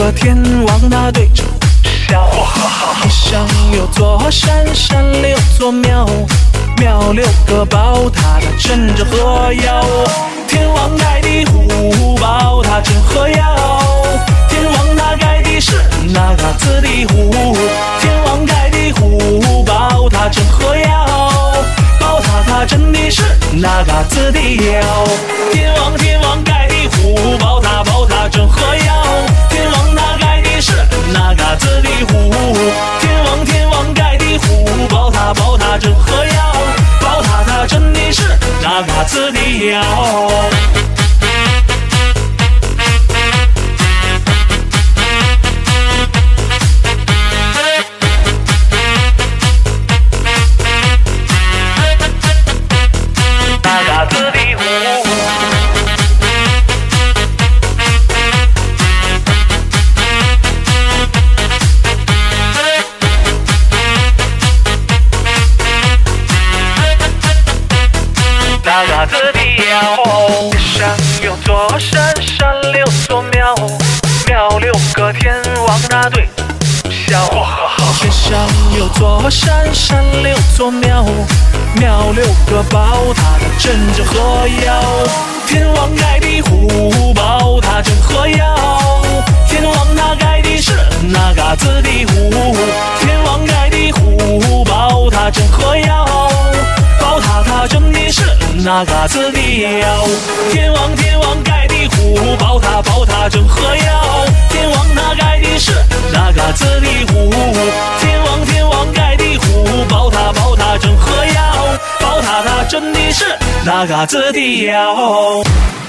个天王他对着笑。天上有座山，山里有座庙，庙六个宝塔，它镇着河妖。天王盖地虎宝塔镇河妖，天王他盖的是那嘎子的虎，天王盖的虎宝塔镇河妖，宝塔它镇的是那嘎子的妖。天王盖的虎宝塔镇河妖，天王他盖的是那嘎子的虎，天王盖的虎宝塔镇河妖，宝塔它镇的是那嘎子的妖。那嘎子的妖，天上有座山，山里有座庙，庙六个天王那对笑。天上有座山，山里有座庙，庙六个宝塔它镇着河妖。天王盖的虎宝塔镇河妖，天王他盖的是那嘎子的虎，天王盖的虎宝塔镇河妖，宝塔它镇的是那嘎子的妖。天王盖的虎宝塔镇河妖，天王他盖的是那嘎子的虎，天王盖的虎宝塔镇河妖，宝塔它镇的是那嘎子的妖。